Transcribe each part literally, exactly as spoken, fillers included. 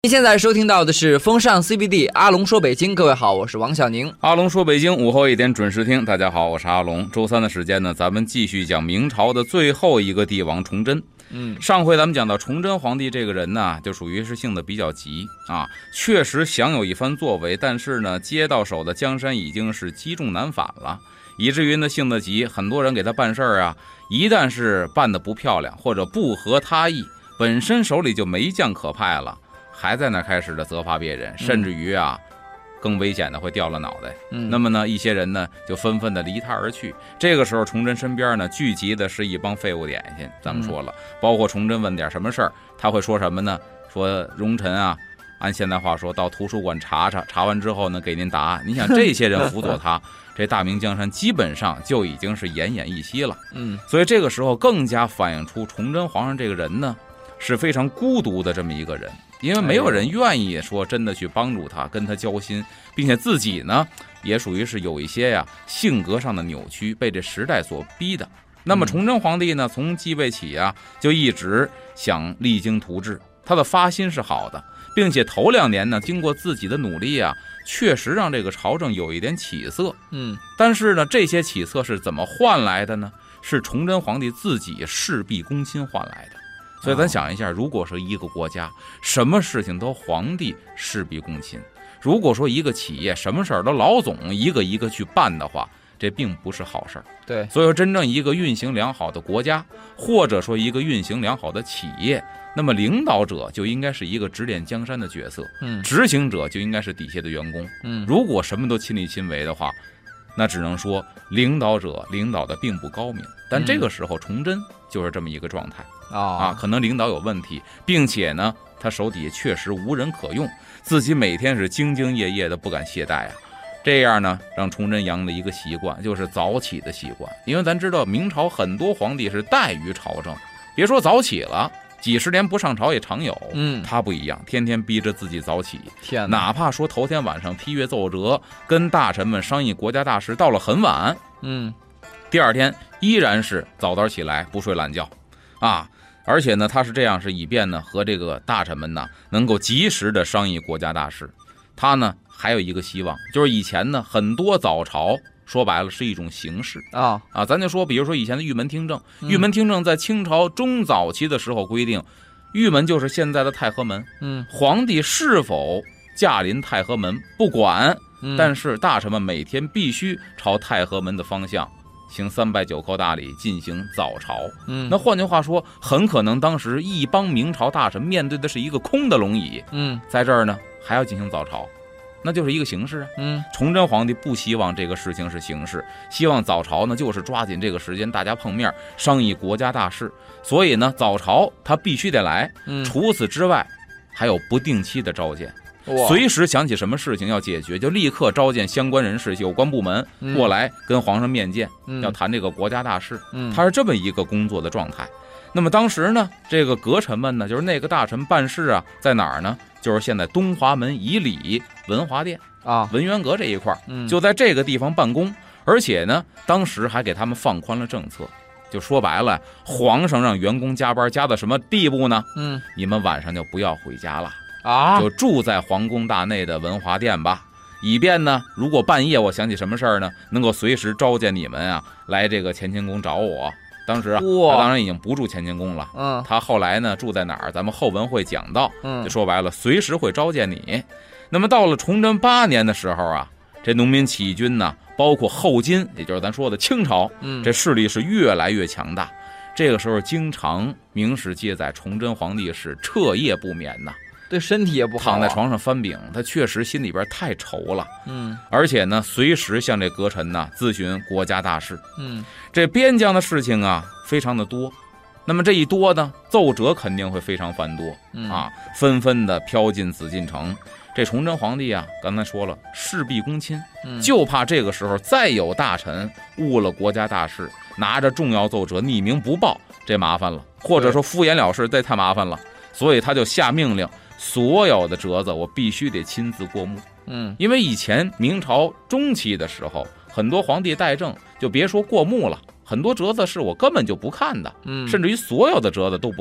您现在收听到的是风尚 C B D 阿龙说北京，各位好，我是王小宁。 阿龙说北京午后一点准时听，大家好，我是阿龙。周三的时间呢，咱们继续讲明朝的最后一个帝王崇祯。嗯，上回咱们讲到崇祯皇帝这个人呢，就属于是性子比较急啊，确实想有一番作为，但是呢，接到手的江山已经是积重难返了，以至于呢性子急，很多人给他办事儿啊，一旦是办得不漂亮或者不合他意，本身手里就没将可派了。还在那开始的责罚别人，甚至于啊，更危险的会掉了脑袋。嗯，那么呢，一些人呢就纷纷的离他而去。这个时候，崇祯身边呢聚集的是一帮废物点心。咱们说了，嗯、包括崇祯问点什么事儿，他会说什么呢？说容臣啊，按现代话说到图书馆查查，查完之后呢给您答案。你想这些人辅佐他，这大明江山基本上就已经是奄奄一息了。嗯，所以这个时候更加反映出崇祯皇上这个人呢是非常孤独的这么一个人。因为没有人愿意说真的去帮助他，跟他交心，并且自己呢也属于是有一些呀性格上的扭曲，被这时代所逼的。那么崇祯皇帝呢，从继位起啊，就一直想励精图治，他的发心是好的，并且头两年呢，经过自己的努力啊，确实让这个朝政有一点起色。嗯，但是呢，这些起色是怎么换来的呢？是崇祯皇帝自己事必躬亲换来的。所以咱想一下，如果说一个国家什么事情都皇帝事必躬亲，如果说一个企业什么事儿都老总一个一个去办的话，这并不是好事儿。对，所以说真正一个运行良好的国家，或者说一个运行良好的企业，那么领导者就应该是一个指点江山的角色，嗯，执行者就应该是底下的员工，嗯，如果什么都亲力亲为的话，那只能说领导者领导的并不高明。但这个时候崇祯就是这么一个状态。啊，可能领导有问题，并且呢，他手底下确实无人可用，自己每天是兢兢业业的，不敢懈怠啊。这样呢，让崇祯养了一个习惯，就是早起的习惯。因为咱知道明朝很多皇帝是怠于朝政，别说早起了，几十年不上朝也常有。嗯，他不一样，天天逼着自己早起。天，哪怕说头天晚上批阅奏折，跟大臣们商议国家大事，到了很晚，嗯，第二天依然是早早起来，不睡懒觉，啊。而且呢，他是这样，是以便呢和这个大臣们呢能够及时的商议国家大事。他呢还有一个希望，就是以前呢很多早朝说白了是一种形式啊啊，咱就说，比如说以前的玉门听政，嗯、玉门听政在清朝中早期的时候规定，玉门就是现在的太和门，嗯，皇帝是否驾临太和门不管，嗯、但是大臣们每天必须朝太和门的方向行三拜九叩大礼，进行早朝。嗯，那换句话说，很可能当时一帮明朝大臣面对的是一个空的龙椅。嗯，在这儿呢还要进行早朝，那就是一个形式啊。嗯，崇祯皇帝不希望这个事情是形式，希望早朝呢就是抓紧这个时间，大家碰面商议国家大事。所以呢，早朝他必须得来。嗯，除此之外，还有不定期的召见。随时想起什么事情要解决，就立刻召见相关人士、有关部门过来跟皇上面见，嗯、要谈这个国家大事。嗯，他是这么一个工作的状态。那么当时呢，这个阁臣们呢，就是那个大臣办事啊，在哪儿呢？就是现在东华门以里文华殿啊，文渊阁这一块，嗯、就在这个地方办公。而且呢，当时还给他们放宽了政策。就说白了，皇上让员工加班加到什么地步呢？嗯，你们晚上就不要回家了。啊，就住在皇宫大内的文华殿吧，以便呢，如果半夜我想起什么事儿呢，能够随时召见你们啊，来这个乾清宫找我。当时啊，他当然已经不住乾清宫了，嗯，他后来呢住在哪儿？咱们后文会讲到，嗯，就说白了，随时会召见你。那么到了崇祯八年的时候啊，这农民起义军呢，包括后金，也就是咱说的清朝，嗯，这势力是越来越强大。这个时候，经常明史记载，崇祯皇帝是彻夜不眠呐。 对身体也不好、啊， 躺在床上翻饼，他确实心里边太愁了。嗯，而且呢，随时向这阁臣呢咨询国家大事。嗯，这边疆的事情啊，非常的多。那么这一多呢，奏折肯定会非常繁多、嗯、啊，纷纷的飘进紫禁城。这崇祯皇帝啊，刚才说了，事必躬亲，嗯、就怕这个时候再有大臣误了国家大事，拿着重要奏折匿名不报，这麻烦了，或者说敷衍了事，这太麻烦了。所以他就下命令，所有的折子我必须得亲自过目。嗯，因为以前明朝中期的时候，很多皇帝代政，就别说过目了，很多折子是我根本就不看的，嗯，甚至于所有的折子都不看，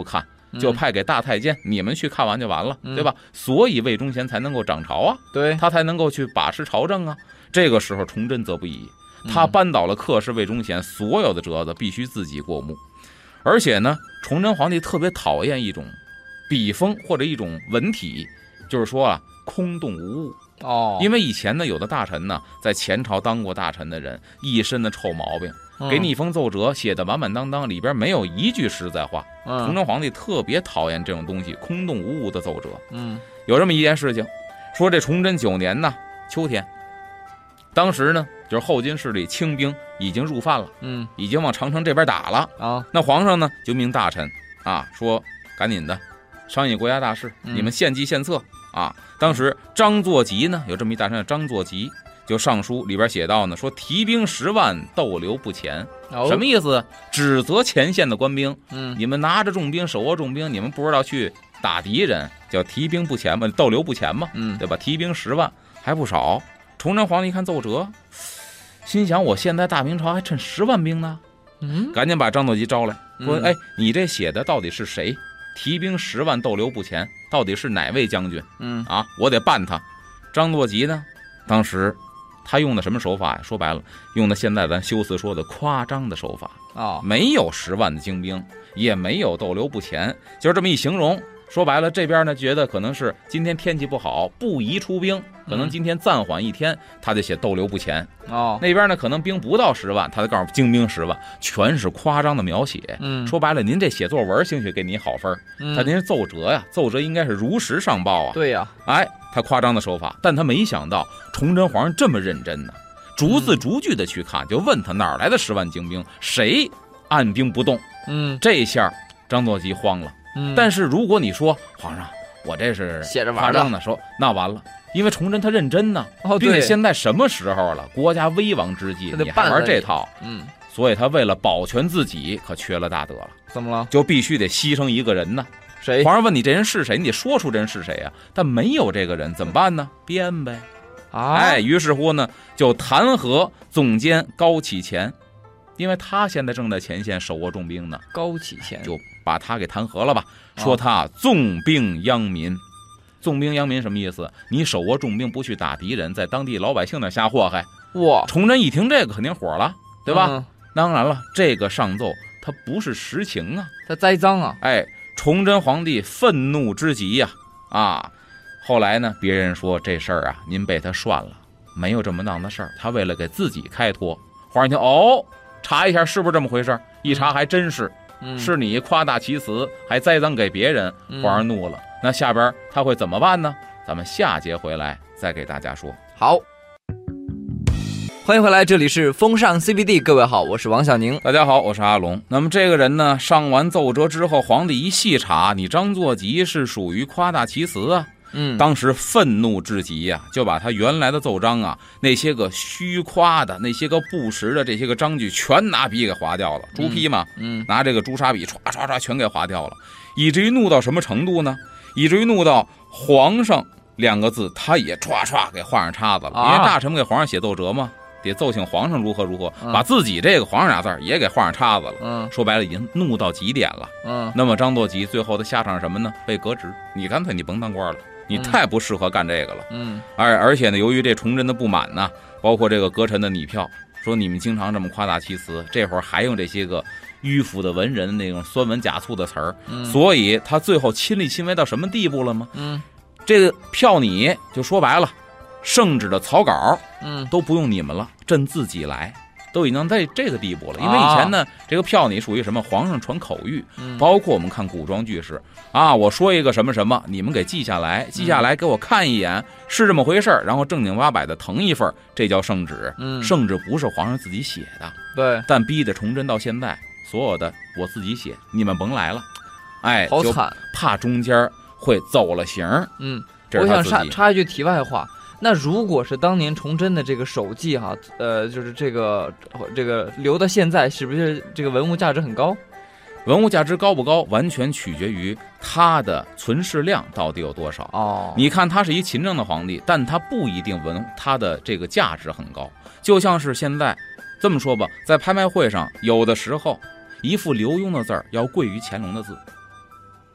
就派给大太监，嗯、你们去看完就完了，嗯、对吧？所以魏忠贤才能够掌朝啊， 对， 他才能够去把持朝政啊。这个时候崇祯则不已，他扳倒了客氏魏忠贤，所有的折子必须自己过目。而且呢，崇祯皇帝特别讨厌一种笔锋或者一种文体，就是说啊，空洞无物。 哦， 因为以前呢，有的大臣呢，在前朝当过大臣的人，一身的臭毛病，嗯、给你一封奏折，写的满满当当，里边没有一句实在话。嗯、崇祯皇帝特别讨厌这种东西，空洞无物的奏折。嗯，有这么一件事情，说这崇祯九年呢，秋天，当时呢，就是后金势力清兵已经入犯了，嗯，已经往长城这边打了啊。那皇上呢，就命大臣啊，说赶紧的商议国家大事，嗯、你们献计献策。啊，当时张作吉呢，有这么一大臣叫张作吉，就上书里边写到呢，说提兵十万，逗留不前。哦、什么意思？指责前线的官兵，嗯，你们拿着重兵，手握重兵，你们不知道去打敌人，叫提兵不前嘛，逗留不前嘛，嗯，对吧？提兵十万还不少。崇祯皇帝一看奏折，心想我现在大明朝还趁十万兵呢，嗯，赶紧把张作吉招来，说，嗯、哎，你这写的到底是谁？提兵十万，逗留不前，到底是哪位将军？嗯啊，我得办他。张作吉呢，当时他用的什么手法呀？说白了，用的现在咱修辞说的夸张的手法啊、哦，没有十万的精兵，也没有逗留不前，就是这么一形容。说白了，这边呢觉得可能是今天天气不好，不宜出兵，可能今天暂缓一天，他就写逗留不前。哦，那边呢可能兵不到十万，他就告诉精兵十万，全是夸张的描写。嗯，说白了，您这写作文兴许给你好分，嗯、他您是奏折呀，奏折应该是如实上报啊。 对呀， 哎，他夸张的手法，但他没想到崇祯皇上这么认真呢，逐字逐句的去看，就问他哪来的十万精兵，谁按兵不动？嗯，这下张作吉慌了。嗯，但是如果你说皇上，我这是写着玩的，说那完了，因为崇祯他认真呢，哦，并且现在什么时候了，国家危亡之际，你还玩这套，嗯，所以他为了保全自己，可缺了大德了。 怎么了？ 就必须得牺牲一个人呢。 谁？ 皇上问你这人是谁，你得说出这人是谁啊？但没有这个人怎么办呢？编呗。啊，哎，于是乎呢，就弹劾总监高启乾，因为他现在正在前线手握重兵呢。 高启乾就把他给弹劾了吧，说他纵兵殃民。纵兵殃民什么意思？你手握重兵不去打敌人，在当地老百姓那瞎祸害。 哇！ 崇祯一听这个肯定火了，对吧？嗯、当然了，这个上奏他不是实情啊， 他栽赃啊。 哎，崇祯皇帝愤怒之极呀、啊！啊，后来呢，别人说这事儿啊，您被他涮了，没有这么当的事儿。他为了给自己开脱，皇上一听哦，查一下是不是这么回事？一查还真是。嗯、是你夸大其词，还栽赃给别人，皇上怒了。嗯、那下边他会怎么办呢？咱们下节回来再给大家说。 好，欢迎回来，这里是风尚 C B D， 各位好，我是王小宁。 大家好，我是阿龙。那么这个人呢，上完奏折之后，皇帝一细查，你张作吉是属于夸大其词啊。嗯，当时愤怒至极呀、啊，就把他原来的奏章啊，那些个虚夸的、那些个不实的这些个章句，全拿笔给划掉了。朱批嘛，嗯，拿这个朱砂笔唰唰唰全给划掉了，以至于怒到什么程度呢？以至于怒到皇上两个字，他也唰唰给画上叉子了。啊、因为大臣们给皇上写奏折嘛，得奏请皇上如何如何，嗯、把自己这个皇上俩字也给画上叉子了。嗯，说白了，已经怒到极点了。嗯，那么张作吉最后的下场是什么呢？被革职。你干脆你甭当官了。你太不适合干这个了，嗯，而而且呢，由于这崇祯的不满呢，包括这个阁臣的拟票，说你们经常这么夸大其词，这会儿还用这些个迂腐的文人那种酸文假醋的词儿，嗯，所以他最后亲力亲为到什么地步了吗？嗯，这个票拟就说白了，圣旨的草稿，嗯，都不用你们了，朕自己来。都已经在这个地步了，因为以前呢，啊、这个票拟属于什么皇上传口谕，嗯、包括我们看古装剧是啊，我说一个什么什么，你们给记下来，记下来给我看一眼，嗯、是这么回事，然后正经八百的誊一份，这叫圣旨。嗯，圣旨不是皇上自己写的， 对， 但逼得崇祯到现在，所有的我自己写，你们甭来了，哎， 好惨， 怕中间会走了形。嗯， 我想插插一句题外话。那如果是当年崇祯的这个手记哈，呃，就是这个这个留到现在，是不是这个文物价值很高？ 文物价值高不高，完全取决于它的存世量到底有多少。哦，你看他是一勤政的皇帝，但他不一定文他的这个价值很高。就像是现在这么说吧，在拍卖会上，有的时候一副刘墉的字儿要贵于乾隆的字。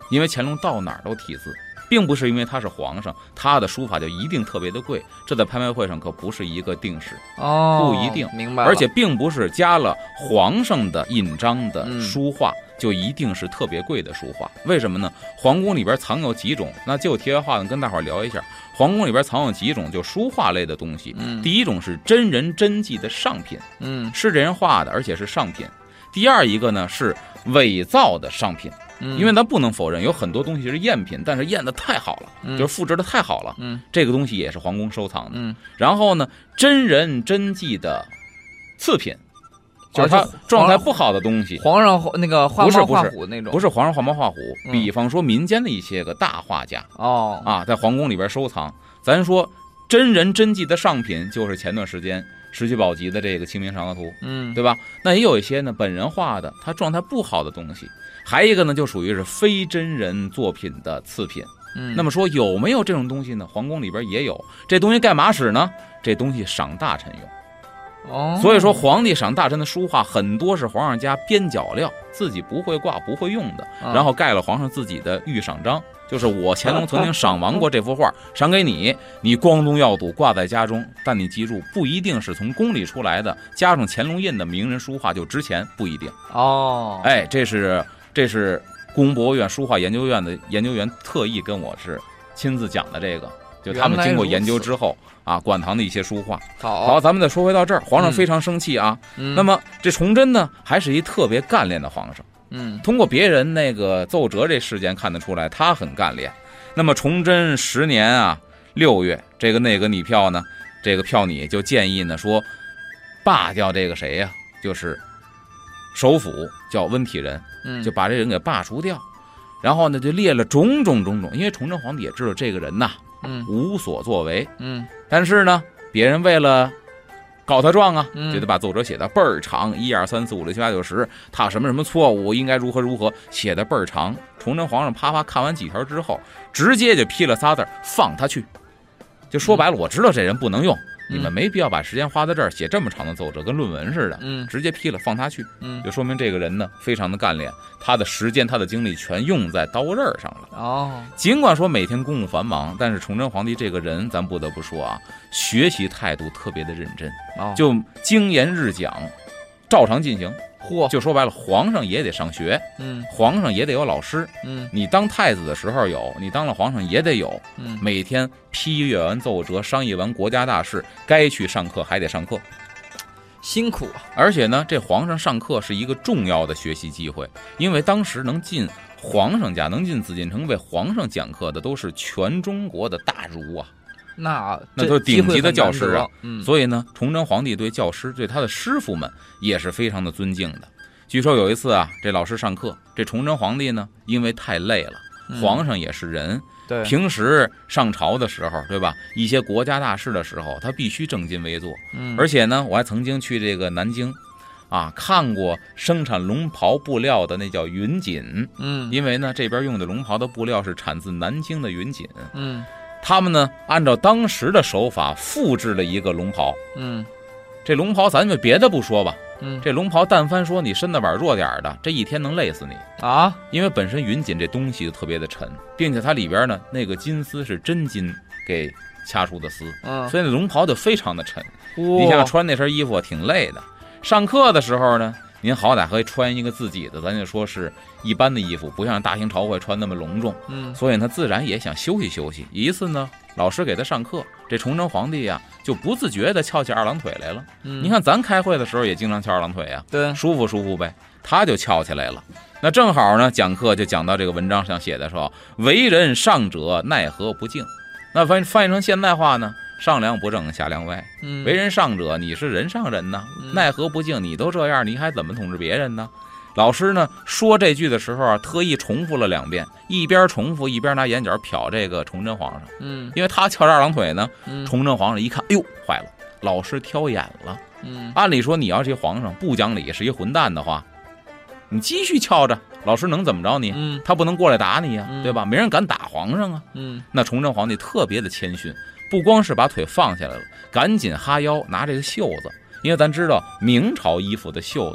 因为乾隆到哪儿都题字，并不是因为他是皇上，他的书法就一定特别的贵，这在拍卖会上可不是一个定式哦， 不一定， 明白了。 而且并不是加了皇上的印章的书画、嗯、就一定是特别贵的书画。为什么呢？皇宫里边藏有几种，那就题外话呢，跟大伙聊一下。皇宫里边藏有几种就书画类的东西，嗯，第一种是真人真迹的上品，嗯，是这人画的，而且是上品。第二一个呢是伪造的上品，嗯，因为咱不能否认有很多东西是赝品，但是赝的太好了，嗯，就是复制的太好了，嗯，这个东西也是皇宫收藏的，嗯。然后呢，真人真迹的次品，就是他状态不好的东西， 皇上那个画猫画虎那种， 不是皇上画猫画虎，嗯，比方说民间的一些个大画家哦啊，在皇宫里边收藏。咱说真人真迹的上品，就是前段时间石渠宝笈的这个《清明上河图》，嗯，对吧？那也有一些呢本人画的，他状态不好的东西，还一个呢就属于是非真人作品的次品。嗯，那么说有没有这种东西呢？皇宫里边也有，这东西干嘛使呢？这东西赏大臣用。哦，所以说皇帝赏大臣的书画很多是皇上家边角料，自己不会挂不会用的，然后盖了皇上自己的御赏章，就是我乾隆曾经赏完过这幅画，赏给你，你光宗耀祖挂在家中，但你记住，不一定是从宫里出来的，加上乾隆印的名人书画就值钱，不一定。哦，哎，这是这是故宫博物院书画研究院的研究员特意跟我是亲自讲的，这个就他们经过研究之后啊，馆藏的一些书画。好，好，咱们再说回到这儿，皇上非常生气啊。嗯，那么这崇祯呢，还是一特别干练的皇上。嗯，通过别人那个奏折这事件看得出来，他很干练。那么崇祯十年啊，六月，这个内阁拟票呢，这个票拟就建议呢说，罢掉这个谁呀、啊，就是首辅叫温体仁，嗯，就把这人给罢除掉。然后呢，就列了种种种种，因为崇祯皇帝也知道这个人呐，嗯，无所作为，嗯，但是呢，别人为了告他状啊，就得把奏折写的倍儿长，一二三四五六七八九十，他什么什么错误应该如何如何，写的倍儿长。崇祯皇上啪啪看完几条之后，直接就批了仨字，放他去。就说白了，我知道这人不能用，你们没必要把时间花在这儿写这么长的奏折，跟论文似的，嗯，直接批了，放他去，嗯，就说明这个人呢非常的干练，他的时间他的精力全用在刀刃上了。哦，尽管说每天公务繁忙，但是崇祯皇帝这个人，咱不得不说啊，学习态度特别的认真，哦，就经言日讲，照常进行。嚯，就说白了，皇上也得上学，嗯，皇上也得有老师，嗯，你当太子的时候有，你当了皇上也得有，嗯，每天批阅完奏折，商议完国家大事，该去上课还得上课， 辛苦啊！ 而且呢，这皇上上课是一个重要的学习机会，因为当时能进皇上家，能进紫禁城为皇上讲课的，都是全中国的大儒啊。 那那都是顶级的教师啊，嗯，所以呢，崇祯皇帝对教师对他的师傅们也是非常的尊敬的。据说有一次啊，这老师上课，这崇祯皇帝呢，因为太累了，皇上也是人，对，平时上朝的时候，对吧？一些国家大事的时候，他必须正襟危坐。嗯，而且呢，我还曾经去这个南京，啊，看过生产龙袍布料的那叫云锦，嗯，因为呢，这边用的龙袍的布料是产自南京的云锦，嗯。他们呢，按照当时的手法复制了一个龙袍。嗯，这龙袍咱就别的不说吧，嗯，这龙袍但凡说你身子板弱点的，这一天能累死你啊！因为本身云锦这东西就特别的沉，并且它里边呢那个金丝是真金给掐出的丝，嗯，所以那龙袍就非常的沉。哦，你想穿那身衣服挺累的。上课的时候呢，您好歹可以穿一个自己的，咱就说是一般的衣服，不像大型朝会穿那么隆重，嗯，所以呢，自然也想休息休息。一次呢，老师给他上课，这崇祯皇帝呀、啊，就不自觉的翘起二郎腿来了。嗯，你看咱开会的时候也经常翘二郎腿呀、啊，对，舒服舒服呗。他就翘起来了。那正好呢，讲课就讲到这个文章上写的说，为人上者奈何不敬。那翻翻译成现代话呢？上梁不正下梁歪，嗯，为人上者，你是人上人呐，嗯，奈何不敬？你都这样，你还怎么统治别人呢？老师呢说这句的时候啊，特意重复了两遍，一边重复一边拿眼角瞟这个崇祯皇上，嗯，因为他翘着二郎腿呢，嗯，崇祯皇上一看，哎呦，坏了，老师挑眼了，嗯，按理说你要这皇上不讲理，是一混蛋的话，你继续翘着，老师能怎么着你？嗯，他不能过来打你呀、啊，嗯，对吧？没人敢打皇上啊，嗯，那崇祯皇帝特别的谦逊。不光是把腿放下来了，赶紧哈腰拿这个袖子，因为咱知道明朝衣服的袖子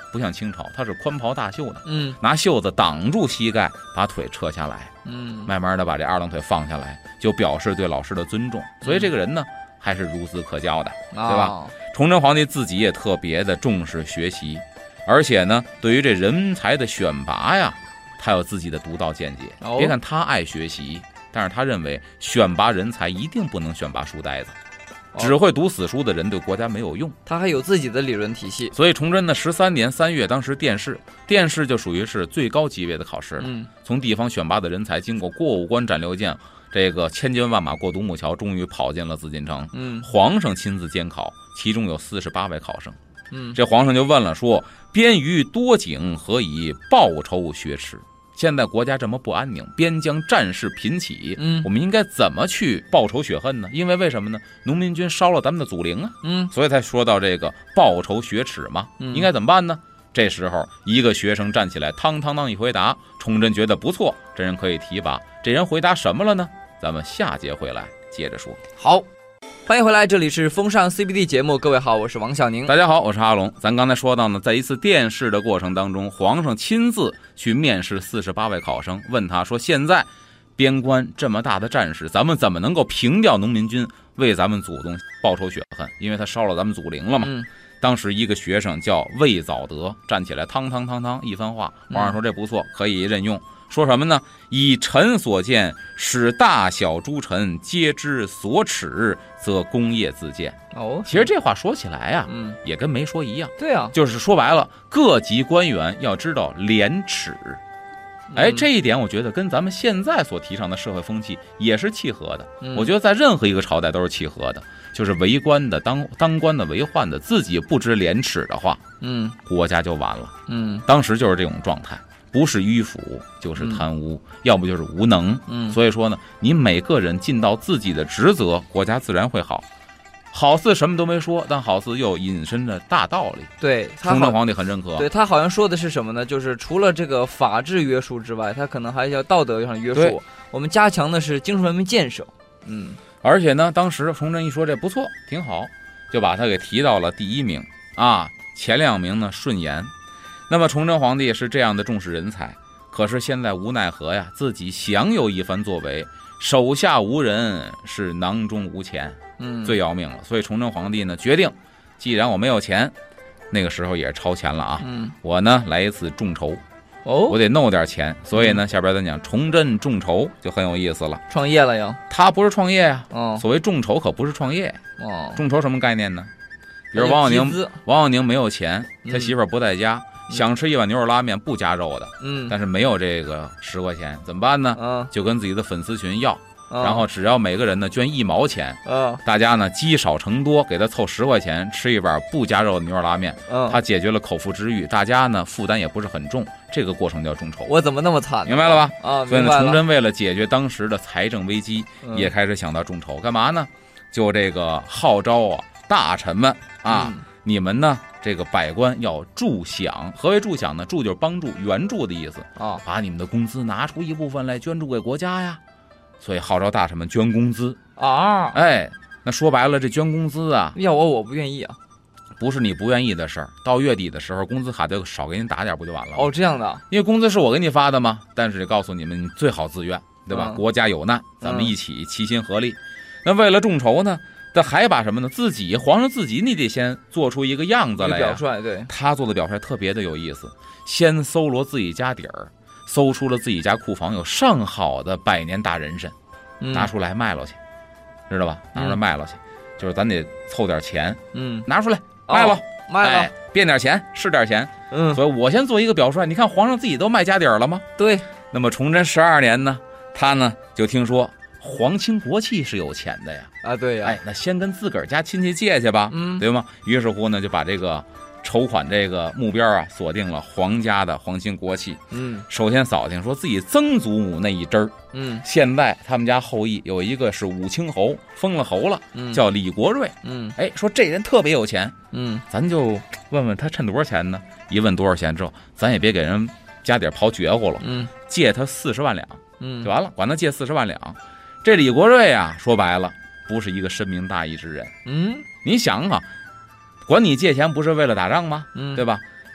不像清朝，它是宽袍大袖的， 嗯， 拿袖子挡住膝盖，把腿撤下来， 嗯， 慢慢的把这二郎腿放下来，就表示对老师的尊重。所以这个人呢，还是孺子可教的，对吧？ 哦、 崇祯皇帝自己也特别的重视学习，而且呢，对于这人才的选拔呀，他有自己的独到见解。 哦、 别看他爱学习，但是他认为选拔人才一定不能选拔书呆子。只会读死书的人对国家没有用， 他还有自己的理论体系。 所以崇祯的十三年三月，当时殿试，殿试就属于是最高级别的考试了。 嗯， 从地方选拔的人才，经过过五关斩六将，这个千军万马过独木桥，终于跑进了紫禁城。 嗯， 皇上亲自监考，其中有四十八位考生。 嗯， 这皇上就问了，说：“边于多景，何以报仇雪耻？”现在国家这么不安宁，边疆战事频起， 嗯， 我们应该怎么去报仇雪恨呢？因为为什么呢？农民军烧了咱们的祖陵啊， 嗯， 所以才说到这个报仇雪耻嘛。 嗯， 应该怎么办呢？这时候一个学生站起来，汤汤当一回答，崇祯觉得不错，这人可以提拔。这人回答什么了呢？咱们下节回来接着说。 好。欢迎回来，这里是风尚 C B D 节目，各位好，我是王小宁。 大家好，我是阿龙。咱刚才说到呢，在一次殿试的过程当中，皇上亲自去面试四十八位考生，问他说：“现在边关这么大的战事，咱们怎么能够平掉农民军，为咱们祖宗报仇雪恨？因为他烧了咱们祖陵了嘛。 嗯” 当时一个学生叫魏藻德站起来，汤汤汤汤一番话，皇上说这不错，可以任用。说什么呢？以臣所见，使大小诸臣皆知所耻，则功业自见。 哦， 其实这话说起来啊， 嗯， 也跟没说一样。 对啊， 就是说白了，各级官员要知道廉耻。哎，这一点我觉得跟咱们现在所提倡的社会风气也是契合的。 嗯、 我觉得在任何一个朝代都是契合的，就是为官的、当当官的、为宦的，自己不知廉耻的话， 嗯， 国家就完了。 嗯， 当时就是这种状态。不是迂腐就是贪污、嗯、要不就是无能。 嗯， 所以说呢，你每个人尽到自己的职责，国家自然会好。好似什么都没说，但好似又引申着大道理。 对， 崇祯皇帝很认可。 对，他好像说的是什么呢？就是除了这个法治约束之外，他可能还要道德上约束。我们加强的是精神文明建设。嗯， 而且呢，当时崇祯一说这不错，挺好，就把他给提到了第一名啊，前两名呢顺延。那么崇祯皇帝是这样的重视人才，可是现在无奈何呀，自己想有一番作为，手下无人，是囊中无钱， 嗯， 最要命了。所以崇祯皇帝呢决定，既然我没有钱，那个时候也是超前了啊， 嗯， 我呢来一次众筹， 哦， 我得弄点钱。所以呢，下边咱讲崇祯众筹就很有意思了， 创业了呀？ 他不是创业呀、 啊，哦， 所谓众筹可不是创业， 哦， 众筹什么概念呢？比如王小宁，王小宁没有钱，他媳妇儿不在家。嗯，想吃一碗牛肉拉面不加肉的， 嗯， 但是没有这个十块钱，怎么办呢？ 嗯， 就跟自己的粉丝群要， 嗯、 然后只要每个人呢捐一毛钱， 嗯， 大家呢积少成多，给他凑十块钱吃一碗不加肉的牛肉拉面， 嗯， 他解决了口腹之欲，大家呢负担也不是很重，这个过程叫众筹。 我怎么那么惨？ 明白了吧？ 啊， 所以呢，崇祯为了解决当时的财政危机， 嗯、 也开始想到众筹，干嘛呢？就这个号召啊大臣们啊。 嗯， 你们呢？这个百官要助饷，何为助饷呢？助就是帮助、援助的意思啊， 把你们的工资拿出一部分来捐助给国家呀。所以号召大臣们捐工资啊。 哎，那说白了，这捐工资啊， 要我我不愿意啊。 不是你不愿意的事儿。到月底的时候，工资卡就少给你打点，不就完了？ 哦，这样的。 因为工资是我给你发的嘛，但是告诉你们，你最好自愿，对吧？ 嗯、 国家有难，咱们一起齐心合力。嗯、那为了众筹呢？他还把什么呢？自己皇上自己，你得先做出一个样子来呀。 表率，对， 他做的表率特别的有意思。先搜罗自己家底儿，搜出了自己家库房有上好的百年大人参， 嗯、 拿出来卖了去，知道吧？拿出来卖了去，嗯、就是咱得凑点钱， 嗯， 拿出来卖了， 哦、卖了， 哎，变点钱是点钱， 嗯。 所以我先做一个表率。你看皇上自己都卖家底儿了吗？ 对。 那么崇祯十二年呢，他呢就听说。皇亲国戚是有钱的呀， 啊对呀， 哎，那先跟自个儿家亲戚借去吧， 嗯， 对吗？于是乎呢，就把这个筹款这个目标啊锁定了皇家的皇亲国戚， 嗯， 首先扫听说自己曾祖母那一支儿， 嗯， 现在他们家后裔有一个是武清侯，封了侯了， 嗯， 叫李国瑞， 嗯， 哎，说这人特别有钱， 嗯， 咱就问问他趁多少钱呢？一问多少钱之后，咱也别给人家底跑绝乎了， 嗯， 借他四十万两， 嗯， 就完了，管他借四十万两。这李国瑞啊，说白了，不是一个深明大义之人。 嗯， 你想啊，管你借钱不是为了打仗吗？ 嗯， 对吧？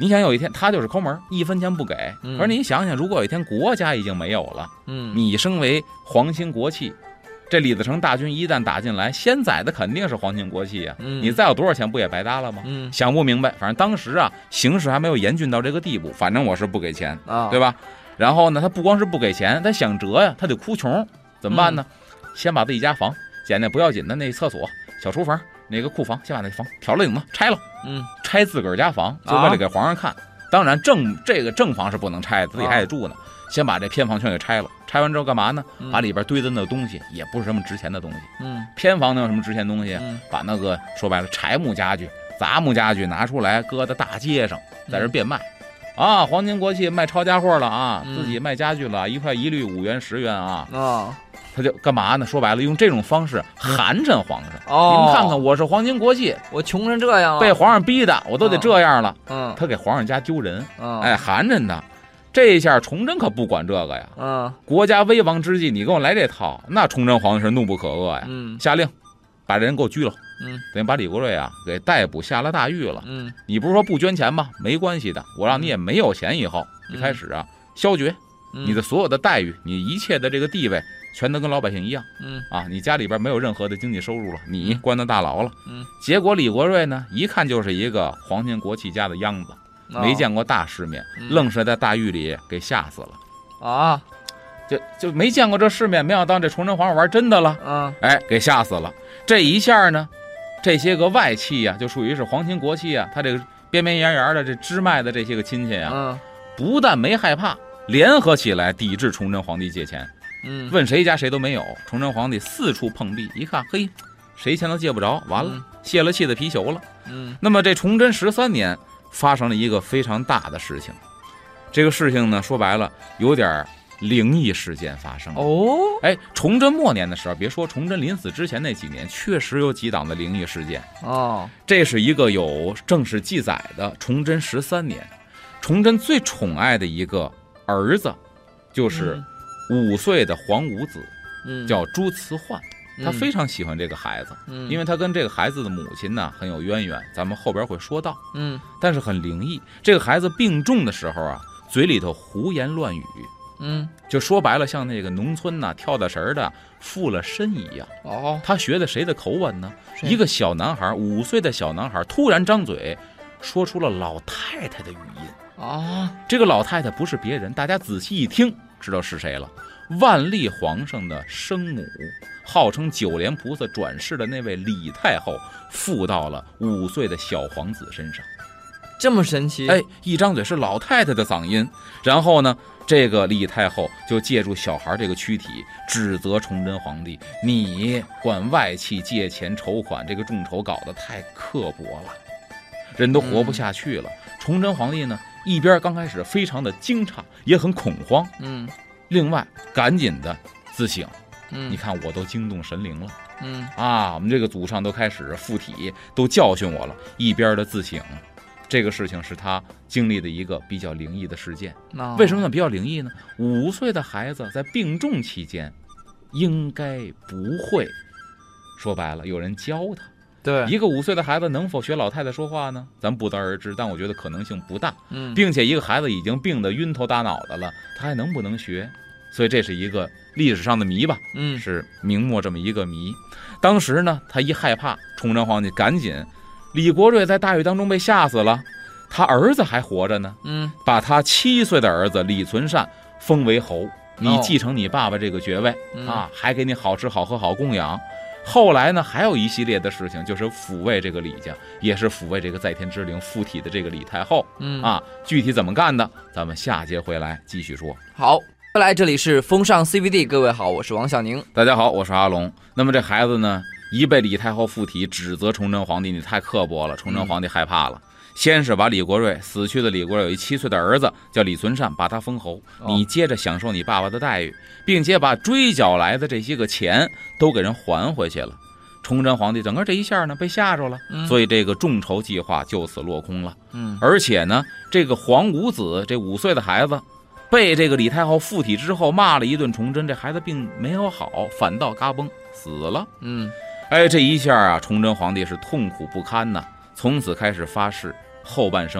你想有一天他就是抠门，一分钱不给。 嗯、 可是你想想，如果有一天国家已经没有了， 嗯， 你升为皇亲国戚，这李自成大军一旦打进来，先宰的肯定是皇亲国戚啊！ 嗯、 你再有多少钱不也白搭了吗？ 嗯， 想不明白，反正当时啊，形势还没有严峻到这个地步，反正我是不给钱啊，对吧？然后呢，他不光是不给钱，他想折呀，他得哭穷，怎么办呢？嗯、先把自己家房捡那不要紧的那厕所、小厨房、那个库房，先把那房挑了顶子拆了， 嗯， 拆自个儿家房，就为了给皇上看。啊、当然正这个正房是不能拆的，自己还得住呢。啊、先把这偏房全给拆了，拆完之后干嘛呢？ 嗯、 把里边堆的那东西也不是什么值钱的东西。 嗯， 偏房能有什么值钱东西？ 嗯、 把那个说白了柴木家具、杂木家具拿出来，搁在大街上，在这变卖。嗯啊，皇亲国戚卖抄家货了啊， 嗯、 自己卖家具了，一块一律，五元十元啊。 啊， 他就干嘛呢？说白了，用这种方式寒碜皇上。 哦， 你们看看，我是皇亲国戚， 我穷成这样了， 被皇上逼的，我都得这样了。 嗯， 他给皇上家丢人， 嗯， 哎，寒碜他。这一下崇祯可不管这个呀。 嗯， 国家危亡之际，你给我来这套，那崇祯皇帝是怒不可遏呀。 嗯， 下令把这人给我拘了。 嗯， 等于把李国瑞啊给逮捕下了大狱了。 嗯， 你不是说不捐钱吗？没关系的，我让你也没有钱以后， 嗯、 一开始啊消绝， 嗯、 你的所有的待遇，你一切的这个地位，全都跟老百姓一样。 嗯， 啊，你家里边没有任何的经济收入了，你关到大牢了。 嗯， 结果李国瑞呢，一看就是一个皇亲国戚家的样子， 哦、 没见过大世面， 嗯、 愣是在大狱里给吓死了。 啊， 就就没见过这世面，没想到这崇祯皇上玩真的了。 嗯， 哎，给吓死了。这一下呢，这些个外戚呀、啊，就属于是皇亲国戚啊，他这个边边沿沿的这支脉的这些个亲戚啊， 嗯， 不但没害怕，联合起来抵制崇祯皇帝借钱。 嗯， 问谁家谁都没有。崇祯皇帝四处碰壁，一看，嘿，谁钱都借不着，完了， 嗯、 泄了气的皮球了。 嗯， 那么这崇祯十三年发生了一个非常大的事情，这个事情呢，说白了有点灵异事件发生哦。 哎，崇祯末年的时候，别说崇祯临死之前那几年，确实有几档的灵异事件哦。 这是一个有正史记载的崇祯十三年，崇祯最宠爱的一个儿子，就是五岁的皇五子， 嗯， 叫朱慈焕。他非常喜欢这个孩子， 嗯， 因为他跟这个孩子的母亲呢很有渊源，咱们后边会说到。 嗯， 但是很灵异，这个孩子病重的时候啊，嘴里头胡言乱语。 嗯， 就说白了，像那个农村呐、啊、跳大神的附了身一样。 哦， 他学的谁的口吻呢？一个小男孩，五岁的小男孩，突然张嘴，说出了老太太的语音。 啊， 这个老太太不是别人，大家仔细一听，知道是谁了。万历皇上的生母，号称九莲菩萨转世的那位李太后，附到了五岁的小皇子身上。 这么神奇？ 哎，一张嘴是老太太的嗓音，然后呢，这个李太后就借助小孩这个躯体，指责崇祯皇帝：你管外戚借钱筹款，这个众筹搞得太刻薄了，人都活不下去了。嗯、崇祯皇帝呢，一边刚开始非常的惊诧，也很恐慌， 嗯， 另外赶紧的自省， 嗯， 你看我都惊动神灵了， 嗯啊，我们这个祖上都开始附体，都教训我了，一边的自省。这个事情是他经历的一个比较灵异的事件。 哦、 为什么呢？比较灵异呢？五岁的孩子在病重期间，应该不会，说白了，有人教他。 对， 一个五岁的孩子能否学老太太说话呢？咱不得而知，但我觉得可能性不大。 嗯， 并且一个孩子已经病得晕头大脑的了，他还能不能学？所以这是一个历史上的谜吧。 嗯， 是明末这么一个谜。当时呢，他一害怕，崇祯皇帝赶紧。李国瑞在大狱当中被吓死了，他儿子还活着呢。 嗯， 把他七岁的儿子李存善封为侯，你继承你爸爸这个爵位、 哦、 啊，还给你好吃好喝好供养。后来呢，还有一系列的事情，就是抚慰这个李家，也是抚慰这个在天之灵附体的这个李太后。 嗯啊，具体怎么干的，咱们下节回来继续说。 好，回来这里是风尚 C B D， 各位好，我是王小宁。 大家好，我是阿龙。那么这孩子呢？一被李太后附体，指责崇祯皇帝你太刻薄了，崇祯皇帝害怕了、嗯、先是把李国瑞死去的李国瑞有一七岁的儿子叫李存善，把他封侯、哦、你接着享受你爸爸的待遇，并且把追缴来的这些个钱都给人还回去了。崇祯皇帝整个这一下呢被吓着了、嗯、所以这个众筹计划就此落空了。 嗯， 而且呢这个皇五子这五岁的孩子被这个李太后附体之后骂了一顿崇祯，这孩子并没有好，反倒嘎嘣死了。 嗯， 哎，这一下啊，崇祯皇帝是痛苦不堪呐、啊，从此开始发誓后半生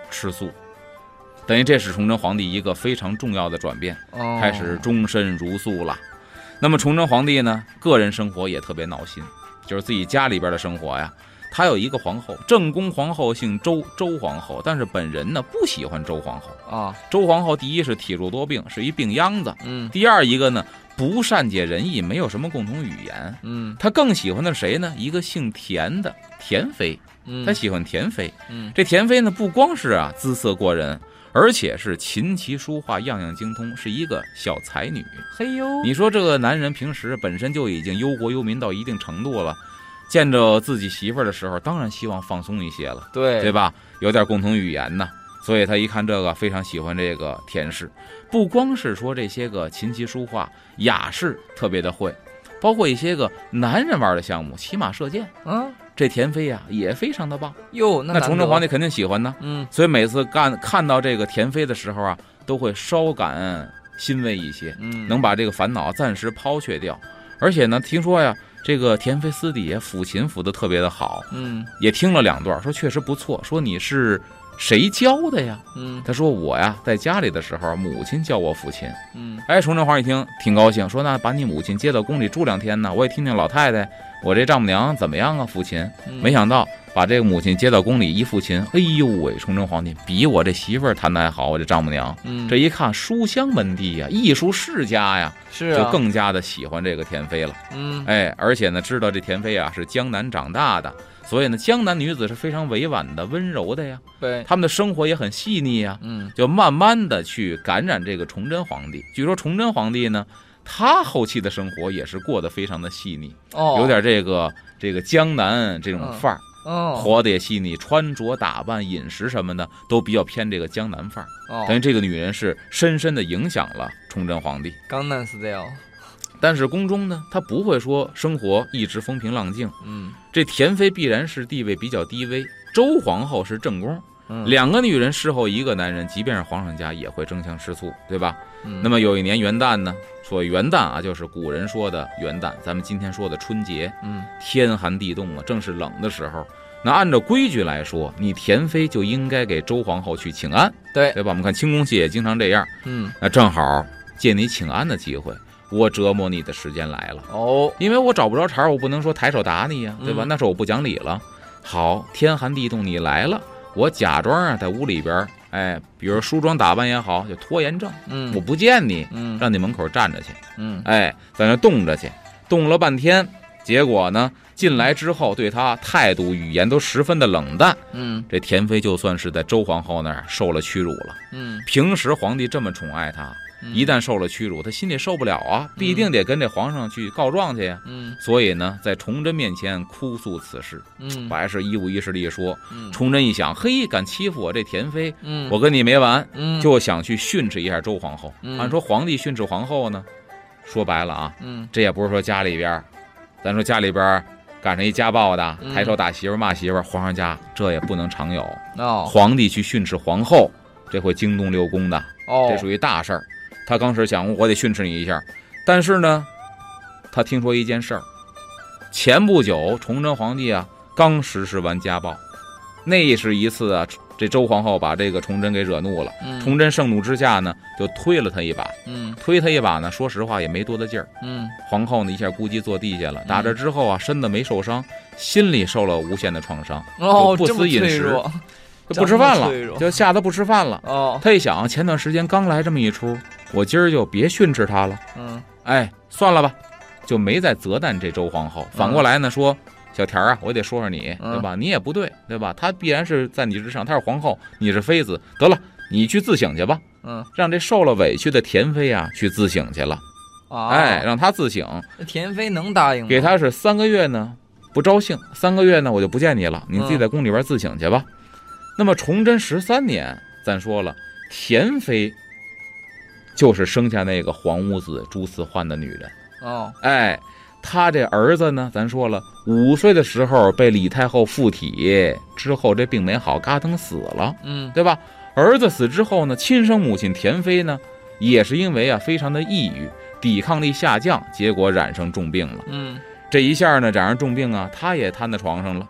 吃素，等于这是崇祯皇帝一个非常重要的转变， 哦、 开始终身如素了。那么崇祯皇帝呢，个人生活也特别闹心，就是自己家里边的生活呀。他有一个皇后，正宫皇后姓周，周皇后，但是本人呢不喜欢周皇后啊。 周皇后第一是体弱多病，是一病秧子， 嗯。 第二一个呢不善解人意，没有什么共同语言， 嗯。 他更喜欢的是谁呢？一个姓田的田妃， 嗯， 他喜欢田妃。 嗯， 这田妃呢不光是啊姿色过人，而且是琴棋书画样样精通，是一个小才女。 嘿呦， 你说这个男人平时本身就已经忧国忧民到一定程度了，见着自己媳妇儿的时候，当然希望放松一些了， 对对吧？有点共同语言呢，所以他一看这个，非常喜欢这个田氏。不光是说这些个琴棋书画雅士特别的会，包括一些个男人玩的项目，骑马射箭， 嗯， 这田妃呀也非常的棒。 哟，那那崇祯皇帝肯定喜欢呢， 嗯， 所以每次干看到这个田妃的时候啊，都会稍感欣慰一些， 嗯， 能把这个烦恼暂时抛却掉。而且呢，听说呀，这个田妃私底下抚琴抚得特别的好， 嗯， 也听了两段，说确实不错。说你是谁教的呀？ 嗯， 他说我呀，在家里的时候，母亲教我抚琴。 嗯， 哎，崇祯皇一听挺高兴，说那把你母亲接到宫里住两天呢，我也听听老太太，我这丈母娘怎么样啊？抚琴。 嗯、 没想到把这个母亲接到宫里一抚琴，哎呦喂，崇祯皇帝比我这媳妇儿弹得还好，我这丈母娘。 嗯， 这一看书香门第呀，艺术世家呀， 是啊， 就更加的喜欢这个田妃了。 嗯， 哎，而且呢，知道这田妃啊是江南长大的，所以呢，江南女子是非常委婉的、温柔的呀。 对， 他们的生活也很细腻呀。 嗯， 就慢慢的去感染这个崇祯皇帝。据说崇祯皇帝呢，他后期的生活也是过得非常的细腻， 哦， 有点这个这个江南这种范儿。 嗯哦， 活得也细腻，穿着打扮、饮食什么的都比较偏这个江南范儿。 哦， 等于这个女人是深深的影响了崇祯皇帝。 江南 style。 但是宫中呢，她不会说生活一直风平浪静。 嗯， 这田妃必然是地位比较低微，周皇后是正宫。 嗯， 两个女人侍候一个男人，即便是皇上家也会争相吃醋，对吧？ 嗯， 那么有一年元旦呢，所谓元旦啊，就是古人说的元旦，咱们今天说的春节。 嗯， 天寒地冻啊，正是冷的时候。那按照规矩来说，你田妃就应该给周皇后去请安， 对对吧？我们看清宫戏也经常这样。 嗯， 那正好借你请安的机会，我折磨你的时间来了。 哦， 因为我找不着茬，我不能说抬手打你呀，对吧？ 嗯、 那是我不讲理了。好，天寒地冻你来了，我假装啊在屋里边，哎，比如梳妆打扮也好，就拖延症， 嗯， 我不见你， 嗯， 让你门口站着去， 嗯， 哎，在那冻着去，冻了半天，结果呢，进来之后对他态度语言都十分的冷淡， 嗯， 这田妃就算是在周皇后那儿受了屈辱了， 嗯， 平时皇帝这么宠爱她。一旦受了屈辱，他心里受不了啊，必定得跟这皇上去告状去呀。 嗯， 所以呢，在崇祯面前哭诉此事， 嗯， 白是一五一十的一说。 嗯， 崇祯一想，嘿，敢欺负我这田妃， 嗯， 我跟你没完， 嗯， 就想去训斥一下周皇后。 嗯， 按说皇帝训斥皇后呢，说白了啊， 嗯， 这也不是说家里边，咱说家里边赶上一家暴的， 嗯、 抬手打媳妇骂媳妇，皇上家这也不能常有。 哦， 皇帝去训斥皇后，这会惊动六宫的， 哦， 这属于大事儿。他刚是想我得训斥你一下，但是呢，他听说一件事儿，前不久崇祯皇帝啊刚实施完家暴，那是一次啊，这周皇后把这个崇祯给惹怒了， 嗯、 崇祯盛怒之下呢，就推了他一把， 嗯， 推他一把呢，说实话也没多大劲儿， 嗯， 皇后呢一下估计坐地下了，打这之后啊，身子没受伤，心里受了无限的创伤， 哦， 不思饮食。就不吃饭了，就吓得不吃饭了。 哦， 他一想，前段时间刚来这么一出，我今儿就别训斥他了。 嗯， 哎，算了吧，就没再责难这周皇后。反过来呢，说小田啊，我得说说你， 嗯、 对吧？你也不对，对吧？他必然是在你之上，他是皇后，你是妃子。得了，你去自省去吧。 嗯， 让这受了委屈的田妃啊去自省去了。 啊， 哎，让他自省。 田妃能答应吗？ 给他是三个月呢，不招幸；三个月呢，我就不见你了，你自己在宫里边自省去吧。嗯，那么崇祯十三年，咱说了，田妃就是生下那个皇五子朱慈煥的女人。 哦， 哎，他这儿子呢，咱说了，五岁的时候被李太后附体，之后这病没好，嘎噔死了。 嗯， 对吧？儿子死之后呢，亲生母亲田妃呢，也是因为啊非常的抑郁，抵抗力下降，结果染上重病了。 嗯， 这一下呢，染上重病啊，他也瘫在床上了。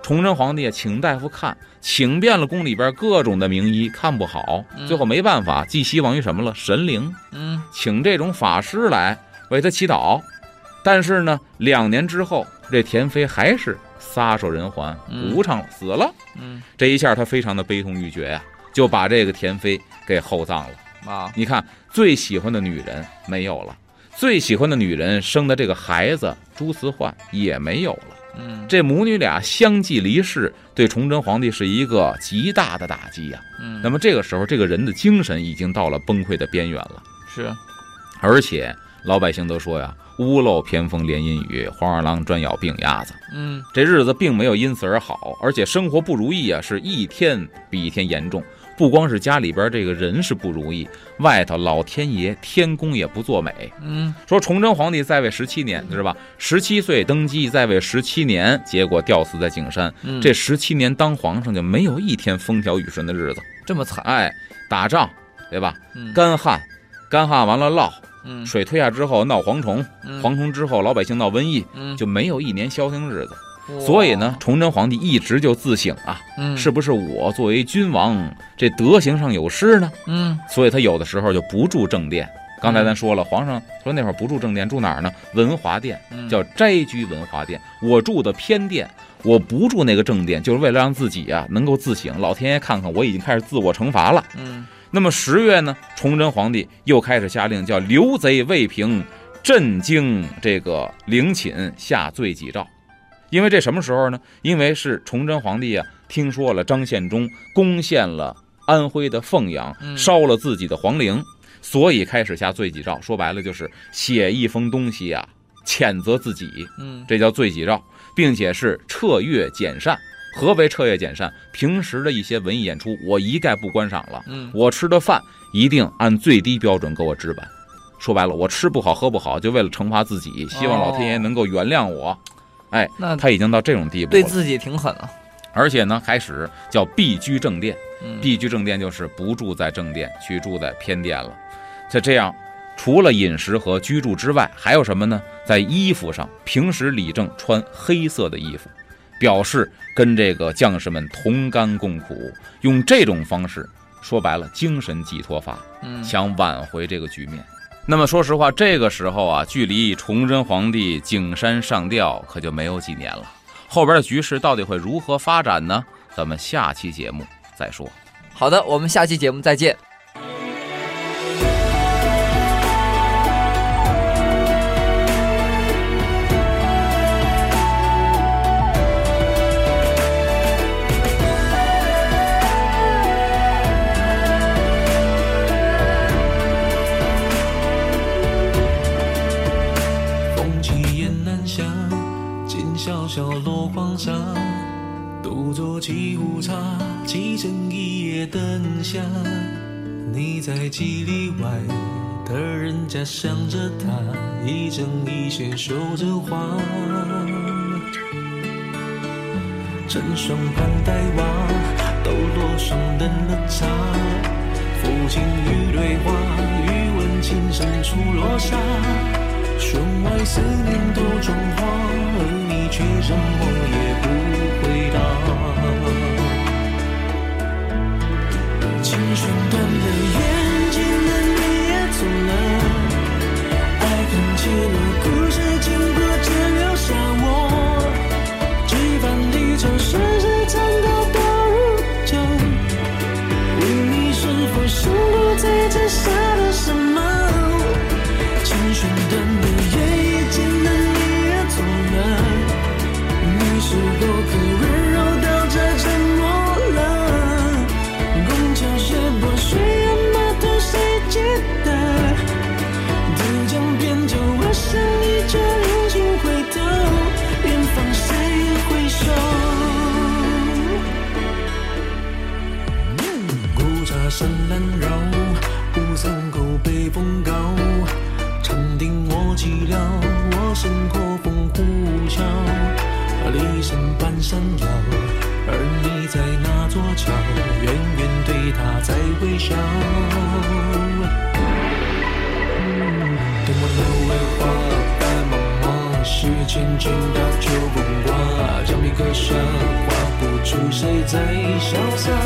崇祯皇帝请大夫看，请遍了宫里边各种的名医，看不好，最后没办法，寄希望于什么了？神灵。 嗯， 请这种法师来为他祈祷。但是呢，两年之后，这田妃还是撒手人寰，无常了，死了。 嗯， 这一下他非常的悲痛欲绝呀、啊，就把这个田妃给厚葬了啊。 你看，最喜欢的女人没有了，最喜欢的女人生的这个孩子朱慈焕也没有了。 嗯， 这母女俩相继离世，对崇祯皇帝是一个极大的打击呀、啊。 嗯， 那么这个时候，这个人的精神已经到了崩溃的边缘了。 是， 而且老百姓都说呀，屋漏偏逢连阴雨，黄二郎专咬病鸭子。 嗯， 这日子并没有因此而好，而且生活不如意啊，是一天比一天严重。不光是家里边这个人是不如意，外头老天爷天公也不作美。 嗯， 说崇祯皇帝在位十七年，是吧？十七岁登基，在位十七年，结果吊死在景山。 嗯， 这十七年当皇上就没有一天风调雨顺的日子， 这么惨。 哎，打仗，对吧？ 嗯， 干旱，干旱完了涝。 嗯， 水退下之后闹蝗虫， 嗯、 蝗虫之后老百姓闹瘟疫， 嗯， 就没有一年消停日子。所以呢，崇祯皇帝一直就自省啊， 嗯， 是不是我作为君王这德行上有失呢？ 嗯， 所以他有的时候就不住正殿。刚才咱说了，皇上说那会儿不住正殿，住哪儿呢？文华殿，叫斋居文华殿。我住的偏殿，我不住那个正殿，就是为了让自己啊能够自省，老天爷看看我已经开始自我惩罚了。 嗯， 那么十月呢，崇祯皇帝又开始下令，叫刘贼未平，震惊这个陵寝，下罪己诏。因为这什么时候呢？因为是崇祯皇帝啊，听说了张献忠攻陷了安徽的凤阳，烧了自己的皇陵，所以开始下罪己诏。说白了就是写一封东西啊，谴责自己， 嗯， 这叫罪己诏，并且是彻阅减善。何为彻阅减善？平时的一些文艺演出，我一概不观赏了。 嗯，我吃的饭一定按最低标准给我置办。说白了，我吃不好喝不好，就为了惩罚自己，希望老天爷能够原谅我。哦哎， 那他已经到这种地步了， 对自己挺狠啊。 而且呢，开始叫避居正殿， 嗯、 避居正殿就是不住在正殿，去住在偏殿了。就这样，除了饮食和居住之外，还有什么呢？在衣服上，平时李正穿黑色的衣服，表示跟这个将士们同甘共苦，用这种方式，说白了，精神寄托法， 嗯， 想挽回这个局面。那么说实话，这个时候啊，距离崇祯皇帝景山上吊可就没有几年了。后边的局势到底会如何发展呢？咱们下期节目再说。 好的，我们下期节目再见。 小小落黄沙，独坐沏壶茶，沏成一夜灯下。你在几里外的人家想着他，一针一线绣着花。成双盘带袜，抖落双灯的茶。抚琴与对话，余闻琴声处落下。弦外思念都妆花，而你却什么也不回答。琴弦断了，眼睛的你也走了，爱恨结了，故事经过只留下我。几番离愁，世事残酷到如旧，问你是否心不在这下了什么？琴弦断了，夜已静了，你也走了，你是否可温柔到这沉默了？拱桥斜坡，水岸码头，谁记得？渡江边酒，我想你就临近回头，远方谁回首？古茶深蓝绕，乌桑口北风高。长亭我寂寥，我身破风呼啸，离身半山腰，而你在那座桥，远远对他在微笑。等我的尾花，白茫茫，世间尽到秋风刮，将笔刻下。 谁在潇洒？